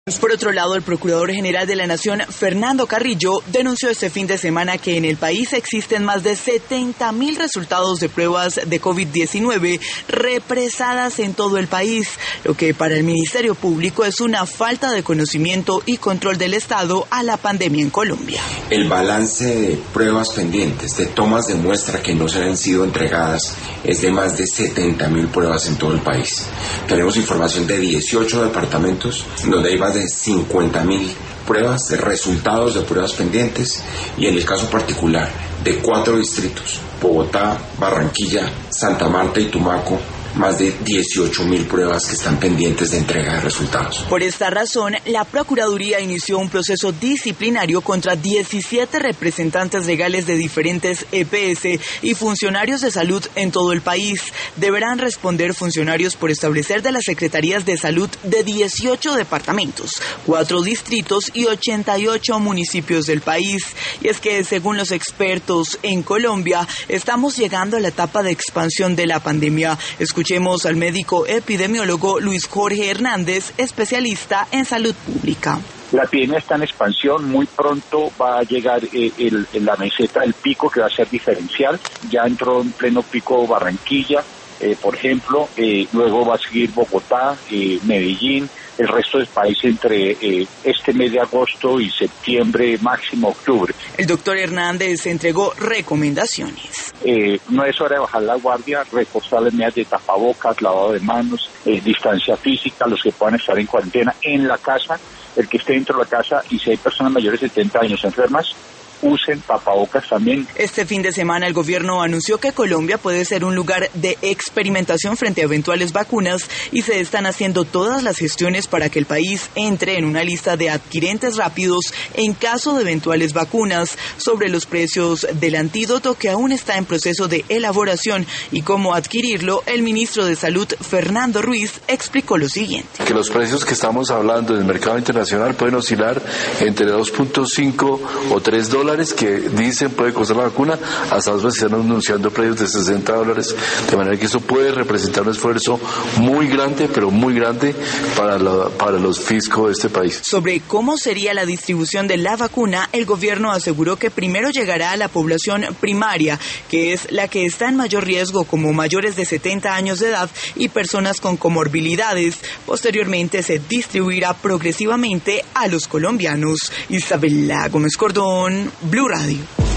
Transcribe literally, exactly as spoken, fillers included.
Por otro lado, el Procurador General de la Nación, Fernando Carrillo, denunció este fin de semana que en el país existen más de setenta mil resultados de pruebas de COVID diecinueve represadas en todo el país, lo que para el Ministerio Público es una falta de conocimiento y control del Estado a la pandemia en Colombia. El balance de pruebas pendientes, de tomas de muestra que no se han sido entregadas, es de más de setenta mil pruebas en todo el país. Tenemos información de dieciocho departamentos, donde hay más de cincuenta mil pruebas, de resultados de pruebas pendientes, y en el caso particular de cuatro distritos, Bogotá, Barranquilla, Santa Marta y Tumaco, más de dieciocho mil pruebas que están pendientes de entrega de resultados. Por esta razón, la Procuraduría inició un proceso disciplinario contra diecisiete representantes legales de diferentes E P S y funcionarios de salud en todo el país. Deberán responder funcionarios por establecer de las Secretarías de Salud de dieciocho departamentos, cuatro distritos y ochenta y ocho municipios del país. Y es que, según los expertos en Colombia, estamos llegando a la etapa de expansión de la pandemia. Escuchemos al médico epidemiólogo Luis Jorge Hernández, especialista en salud pública. La epidemia está en expansión, muy pronto va a llegar eh, el, la meseta del pico, que va a ser diferencial. Ya entró en pleno pico Barranquilla, eh, por ejemplo, eh, luego va a seguir Bogotá, eh, Medellín, el resto del país entre eh, este mes de agosto y septiembre, máximo octubre. El doctor Hernández entregó recomendaciones. Eh, no es hora de bajar la guardia, reforzar las medidas de tapabocas, lavado de manos, eh, distancia física, los que puedan estar en cuarentena en la casa, el que esté dentro de la casa, y si hay personas mayores de setenta años enfermas, usen tapabocas también. Este fin de semana el gobierno anunció que Colombia puede ser un lugar de experimentación frente a eventuales vacunas y se están haciendo todas las gestiones para que el país entre en una lista de adquirentes rápidos en caso de eventuales vacunas. Sobre los precios del antídoto, que aún está en proceso de elaboración, y cómo adquirirlo, el ministro de Salud, Fernando Ruiz, explicó lo siguiente. Que los precios que estamos hablando en el mercado internacional pueden oscilar entre dos punto cinco o tres dólares, que dicen puede costar la vacuna, hasta los se están anunciando precios de sesenta dólares, de manera que eso puede representar un esfuerzo muy grande, pero muy grande para, la, para los fiscos de este país. Sobre cómo sería la distribución de la vacuna, el gobierno aseguró que primero llegará a la población primaria, que es la que está en mayor riesgo, como mayores de setenta años de edad y personas con comorbilidades. Posteriormente se distribuirá progresivamente a los colombianos. Isabela Gómez Cordón, Blue Radio.